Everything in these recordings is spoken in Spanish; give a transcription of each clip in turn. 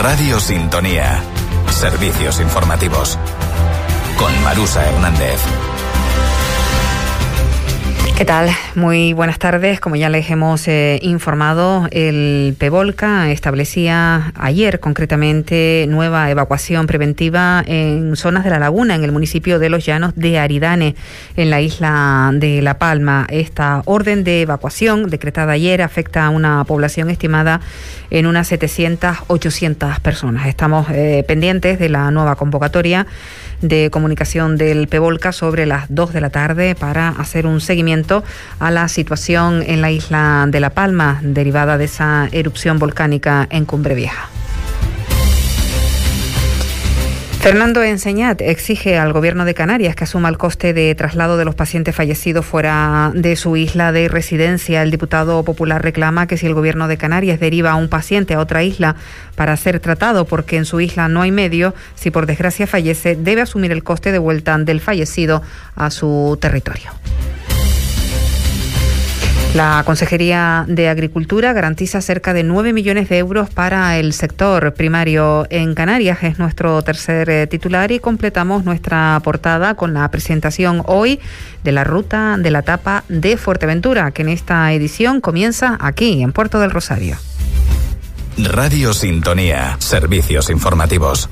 Radio Sintonía. Servicios informativos. Con Marusa Hernández. ¿Qué tal? Muy buenas tardes. Como ya les hemos informado, el PEVOLCA establecía ayer concretamente nueva evacuación preventiva en zonas de La Laguna, en el municipio de Los Llanos de Aridane, en la isla de La Palma. Esta orden de evacuación decretada ayer afecta a una población estimada en unas 700-800 personas. Estamos pendientes de la nueva convocatoria de comunicación del PEVOLCA sobre las 2 de la tarde para hacer un seguimiento a la situación en la isla de La Palma derivada de esa erupción volcánica en Cumbre Vieja. Fernando Enseñat exige al Gobierno de Canarias que asuma el coste de traslado de los pacientes fallecidos fuera de su isla de residencia. El diputado popular reclama que si el Gobierno de Canarias deriva a un paciente a otra isla para ser tratado porque en su isla no hay medio, si por desgracia fallece, debe asumir el coste de vuelta del fallecido a su territorio. La Consejería de Agricultura garantiza cerca de 9 millones de euros para el sector primario en Canarias. Es nuestro tercer titular y completamos nuestra portada con la presentación hoy de la ruta de la tapa de Fuerteventura, que en esta edición comienza aquí, en Puerto del Rosario. Radio Sintonía. Servicios informativos.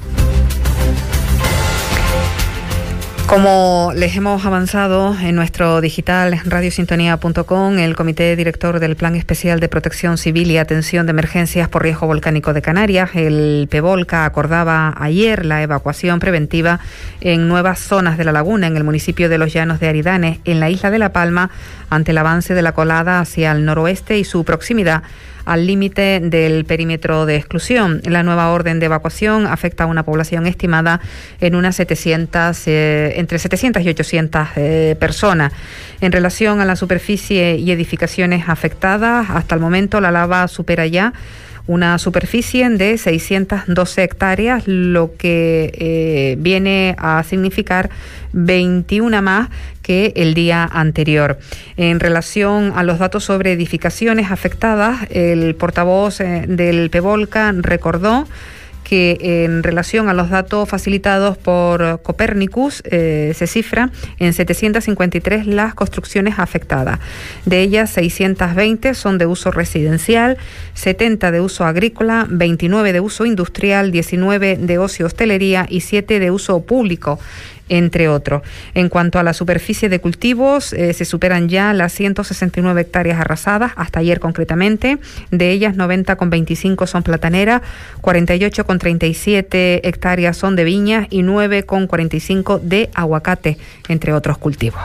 Como les hemos avanzado en nuestro digital radiosintonía.com, el Comité Director del Plan Especial de Protección Civil y Atención de Emergencias por Riesgo Volcánico de Canarias, el PEVOLCA, acordaba ayer la evacuación preventiva en nuevas zonas de La Laguna, en el municipio de Los Llanos de Aridane, en la isla de La Palma, ante el avance de la colada hacia el noroeste y su proximidad al límite del perímetro de exclusión. La nueva orden de evacuación afecta a una población estimada en unas entre 700 y 800 personas. En relación a la superficie y edificaciones afectadas, hasta el momento la lava supera ya una superficie de 612 hectáreas, lo que viene a significar 21 más que el día anterior. En relación a los datos sobre edificaciones afectadas, el portavoz del PEVOLCA recordó que en relación a los datos facilitados por Copernicus se cifra en 753 las construcciones afectadas. De ellas, 620 son de uso residencial, 70 de uso agrícola, 29 de uso industrial, 19 de ocio hostelería y 7 de uso público, entre otros. En cuanto a la superficie de cultivos, se superan ya las 169 hectáreas arrasadas, hasta ayer concretamente. De ellas, 90,25 son plataneras, 48,37 hectáreas son de viñas y 9,45 de aguacate, entre otros cultivos.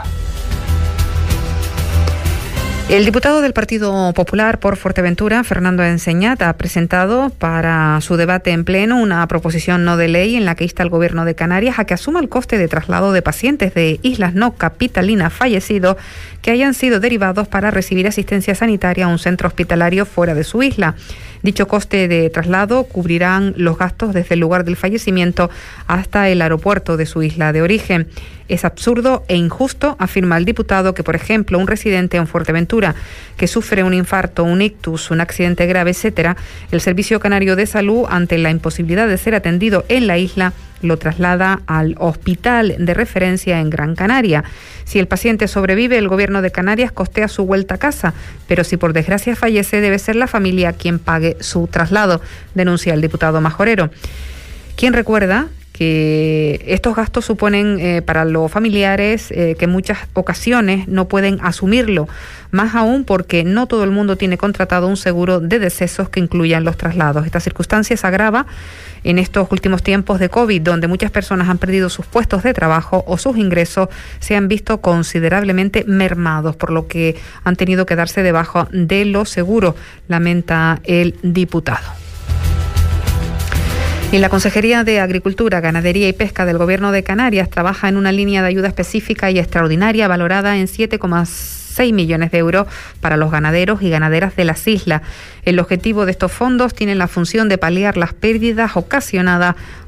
El diputado del Partido Popular por Fuerteventura, Fernando Enseñat, ha presentado para su debate en pleno una proposición no de ley en la que insta al Gobierno de Canarias a que asuma el coste de traslado de pacientes de islas no capitalinas fallecidos que hayan sido derivados para recibir asistencia sanitaria a un centro hospitalario fuera de su isla. Dicho coste de traslado cubrirán los gastos desde el lugar del fallecimiento hasta el aeropuerto de su isla de origen. Es absurdo e injusto, afirma el diputado, que, por ejemplo, un residente en Fuerteventura que sufre un infarto, un ictus, un accidente grave, etcétera, el Servicio Canario de Salud, ante la imposibilidad de ser atendido en la isla, lo traslada al hospital de referencia en Gran Canaria. Si el paciente sobrevive, el Gobierno de Canarias costea su vuelta a casa, pero si por desgracia fallece, debe ser la familia quien pague su traslado, denuncia el diputado majorero, quien recuerda que estos gastos suponen para los familiares que en muchas ocasiones no pueden asumirlo, más aún porque no todo el mundo tiene contratado un seguro de decesos que incluyan los traslados. Esta circunstancia se agrava en estos últimos tiempos de COVID, donde muchas personas han perdido sus puestos de trabajo o sus ingresos se han visto considerablemente mermados, por lo que han tenido que darse de baja de los seguros, lamenta el diputado. Y la Consejería de Agricultura, Ganadería y Pesca del Gobierno de Canarias trabaja en una línea de ayuda específica y extraordinaria valorada en 7,6 millones de euros para los ganaderos y ganaderas de las islas. El objetivo de estos fondos tiene la función de paliar las pérdidas ocasionadas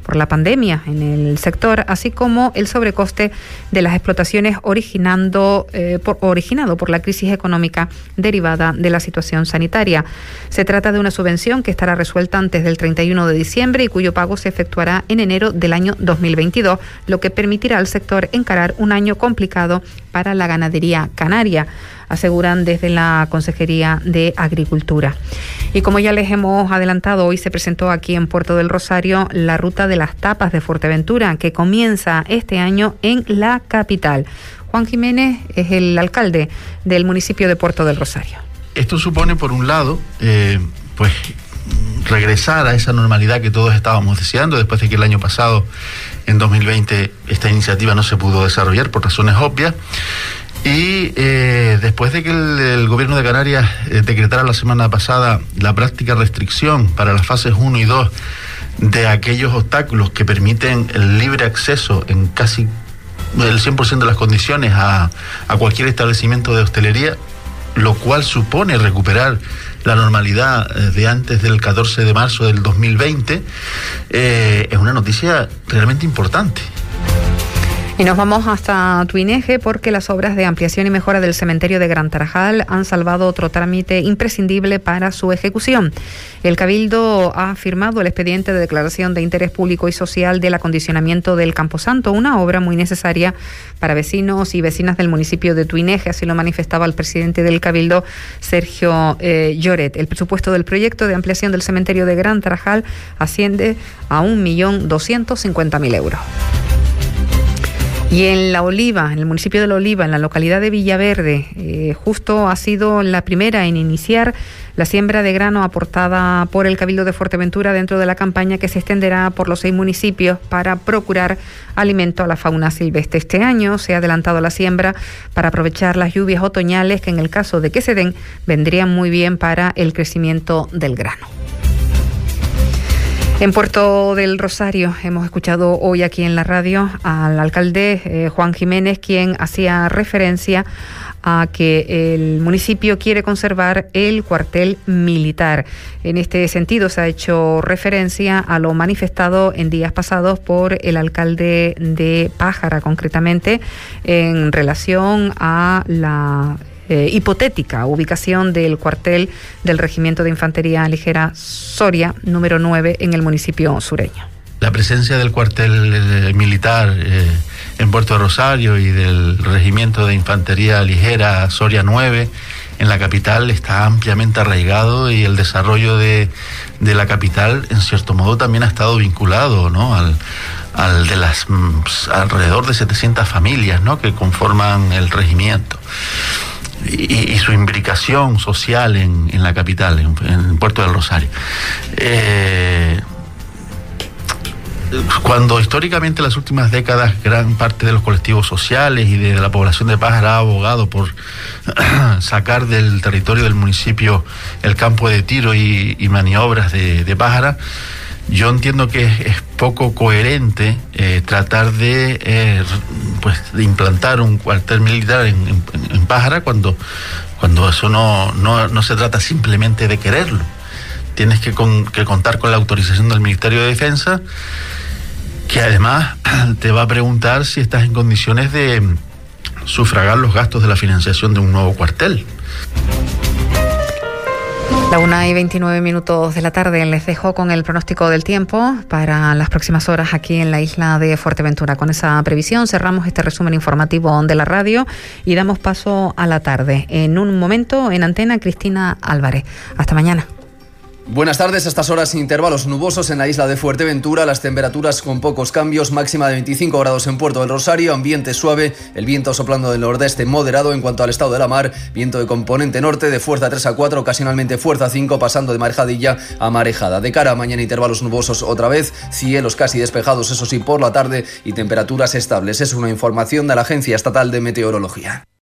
por la pandemia en el sector, así como el sobrecoste de las explotaciones originado por la crisis económica derivada de la situación sanitaria. Se trata de una subvención que estará resuelta antes del 31 de diciembre y cuyo pago se efectuará en enero del año 2022, lo que permitirá al sector encarar un año complicado para la ganadería canaria, aseguran desde la Consejería de Agricultura. Y como ya les hemos adelantado, hoy se presentó aquí en Puerto del Rosario la Ruta de las Tapas de Fuerteventura, que comienza este año en la capital. Juan Jiménez es el alcalde del municipio de Puerto del Rosario. Esto supone, por un lado, regresar a esa normalidad que todos estábamos deseando, después de que el año pasado, en 2020, esta iniciativa no se pudo desarrollar por razones obvias. Y después de que el gobierno de Canarias decretara la semana pasada la práctica restricción para las fases 1 y 2 de aquellos obstáculos que permiten el libre acceso en casi el 100% de las condiciones a cualquier establecimiento de hostelería, lo cual supone recuperar la normalidad de antes del 14 de marzo del 2020, es una noticia realmente importante. Y nos vamos hasta Tuineje porque las obras de ampliación y mejora del cementerio de Gran Tarajal han salvado otro trámite imprescindible para su ejecución. El Cabildo ha firmado el expediente de declaración de interés público y social del acondicionamiento del Camposanto, una obra muy necesaria para vecinos y vecinas del municipio de Tuineje, así lo manifestaba el presidente del Cabildo, Sergio Lloret. El presupuesto del proyecto de ampliación del cementerio de Gran Tarajal asciende a 1.250.000 euros. Y en La Oliva, en el municipio de La Oliva, en la localidad de Villaverde, justo ha sido la primera en iniciar la siembra de grano aportada por el Cabildo de Fuerteventura dentro de la campaña que se extenderá por los 6 municipios para procurar alimento a la fauna silvestre. Este año se ha adelantado la siembra para aprovechar las lluvias otoñales que, en el caso de que se den, vendrían muy bien para el crecimiento del grano. En Puerto del Rosario hemos escuchado hoy aquí en la radio al alcalde Juan Jiménez, quien hacía referencia a que el municipio quiere conservar el cuartel militar. En este sentido se ha hecho referencia a lo manifestado en días pasados por el alcalde de Pájara, concretamente en relación a la hipotética ubicación del cuartel del Regimiento de Infantería Ligera Soria, número 9, en el municipio sureño. La presencia del cuartel militar en Puerto de Rosario y del Regimiento de Infantería Ligera Soria 9 en la capital está ampliamente arraigado, y el desarrollo de la capital, en cierto modo, también ha estado vinculado, ¿no?, al de las alrededor de 700 familias, ¿no?, que conforman el regimiento. Y su imbricación social en la capital, en Puerto del Rosario. Cuando históricamente en las últimas décadas gran parte de los colectivos sociales y de la población de Pájara ha abogado por sacar del territorio del municipio el campo de tiro y maniobras de Pájara, yo entiendo que es poco coherente tratar de implantar un cuartel militar en Pájara cuando eso no se trata simplemente de quererlo. Tienes que contar con la autorización del Ministerio de Defensa, que además te va a preguntar si estás en condiciones de sufragar los gastos de la financiación de un nuevo cuartel. La 1:29 de la tarde. Les dejo con el pronóstico del tiempo para las próximas horas aquí en la isla de Fuerteventura. Con esa previsión cerramos este resumen informativo de la radio y damos paso a la tarde. En un momento, en antena, Cristina Álvarez. Hasta mañana. Buenas tardes. A estas horas, intervalos nubosos en la isla de Fuerteventura, las temperaturas con pocos cambios, máxima de 25 grados en Puerto del Rosario, ambiente suave, el viento soplando del nordeste moderado. En cuanto al estado de la mar, viento de componente norte de fuerza 3 a 4, ocasionalmente fuerza 5, pasando de marejadilla a marejada. De cara a mañana, intervalos nubosos otra vez, cielos casi despejados, eso sí, por la tarde, y temperaturas estables. Es una información de la Agencia Estatal de Meteorología.